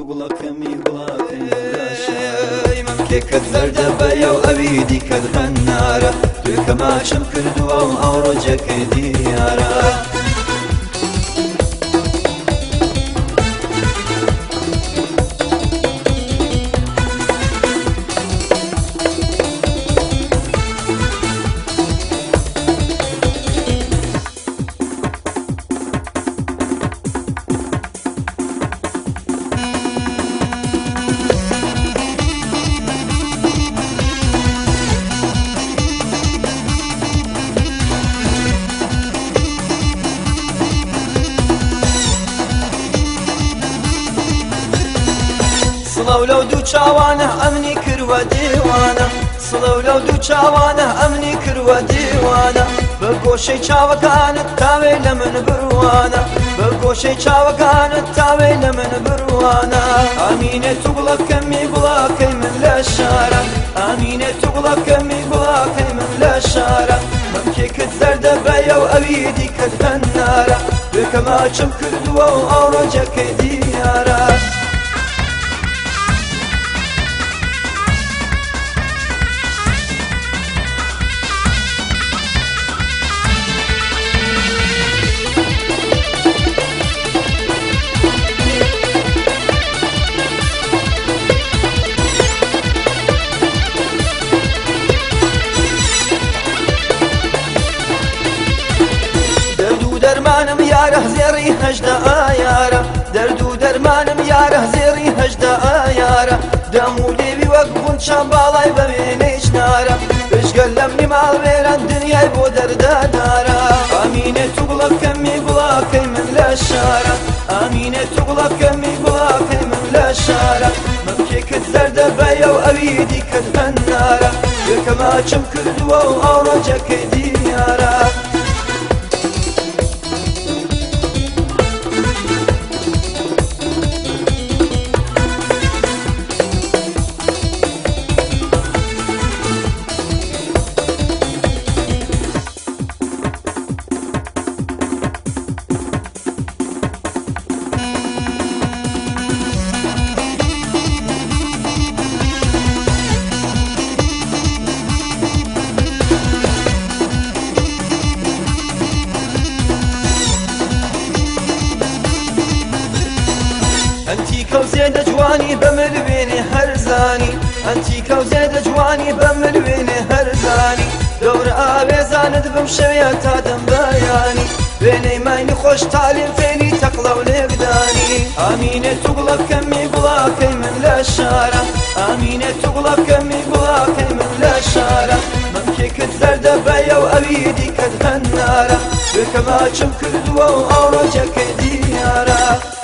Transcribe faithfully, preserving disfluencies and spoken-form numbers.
توغڵەکەمی گوڵاکەی مەمکێکت زەردە بەیە و ئەوی دیکەت هەنارە توی کەماچم کردووە و ئەو ڕۆژەکەی دیارە سڵەو لەو دوو چاوانە ئەمنی کردوە دیوانە سڵەو لەو دوو چاوانە ئەمنی کردوە دیوانە بە گۆشەی چاوەکانت تاوێ لە من بڕوانە بە گۆشەی چاوەکانت تاوێ لە من بڕوانە ئامینێ تووڵەکەمی گوڵاکەی من لە شارە ئامینێ تووڵەکەمی گوڵاکەی من لە شارە مەمکێکت زەردە بەیە و ئەوی دیکەت هەنارە توی کەماچم کردووە و ئەو ڕۆژەکەی دیارە دەرمانم یارە زێڕی هەژدە ئایارە دەرد و دەرمانم یارە زێڕی هەژدە ئایارە دەم و لێوی وەک بوون چەند باڵای بە وێنەی چنارە پشگەل لەم نیماڵ وێران دنیای بۆ دەردەدارە ئامینێ تووڵەکەمی گوڵاکەی من لە شارە ئامینێ تووڵەکەمی گوڵاکەی من لە شارە مەمکێکت زەردە بەیە و ئەوی دیکەت هەنارە یەکەماچم کردووە و ئەو ڕۆژەکەی دیارە ئەنتیکە و زێدە جوانی بە مروێنێ هەرزانی ئەنتیکە و زێدە جوانی بە مروێنێ هەرزانی دەورە ئاوێزانت بم شەوێ تا دەم بەیانی وێنەی ماینی خۆش تاالێن فێنی تەقڵە و لێکدانی ئامینێ تووڵەکەمی گوڵاکەی من لە شارە ئامینێ تووڵەکەمی گوڵاکەی من لە شارە مەمکێکت زەردە بەیە و ئەوی دیکەت هەنارە توی کەماچم کردووە و ئەو ڕۆژەکەی دیارە